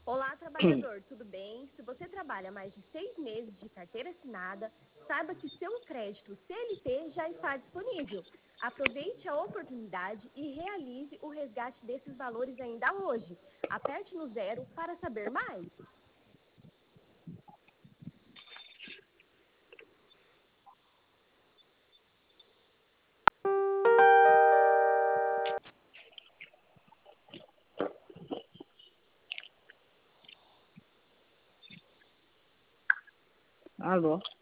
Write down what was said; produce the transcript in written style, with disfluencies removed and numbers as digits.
Olá, trabalhador, tudo bem? Se você trabalha mais de 6 meses de carteira assinada, saiba que seu crédito CLT já está disponível. Aproveite a oportunidade e realize o resgate desses valores ainda hoje. Aperte no 0 para saber mais. Alô?